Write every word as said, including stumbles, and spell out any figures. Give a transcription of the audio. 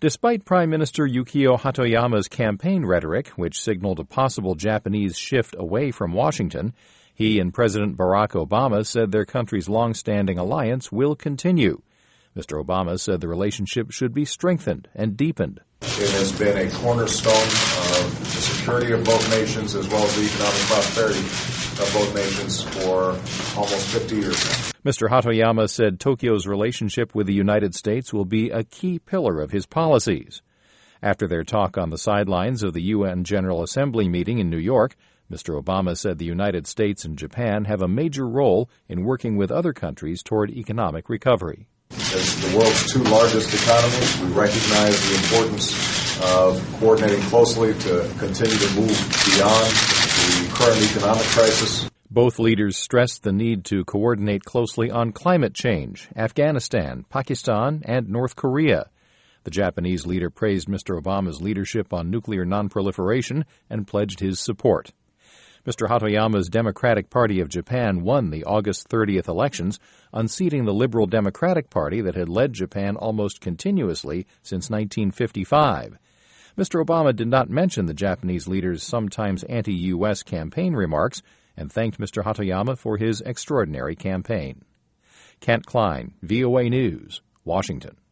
Despite Prime Minister Yukio Hatoyama's campaign rhetoric, which signaled a possible Japanese shift away from Washington, he and President Barack Obama said their country's long-standing alliance will continue. Mister Obama said the relationship should be strengthened and deepened. It has been a cornerstone of the security of both nations as well as the economic prosperity of both nations for almost fifty years now. Mister Hatoyama said Tokyo's relationship with the United States will be a key pillar of his policies. After their talk on the sidelines of the U N General Assembly meeting in New York, Mister Obama said the United States and Japan have a major role in working with other countries toward economic recovery. As the world's two largest economies, we recognize the importance of coordinating closely to continue to move beyond the current economic crisis. Both leaders stressed the need to coordinate closely on climate change, Afghanistan, Pakistan, and North Korea. The Japanese leader praised Mister Obama's leadership on nuclear nonproliferation and pledged his support. Mister Hatoyama's Democratic Party of Japan won the August thirtieth elections, unseating the Liberal Democratic Party that had led Japan almost continuously since nineteen fifty-five. Mister Obama did not mention the Japanese leader's sometimes anti-U S campaign remarks and thanked Mister Hatoyama for his extraordinary campaign. Kent Klein, V O A News, Washington.